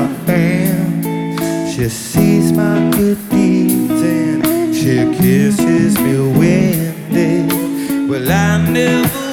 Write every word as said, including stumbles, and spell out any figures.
my hand. She sees my good deeds and she kisses me when they. Well, I never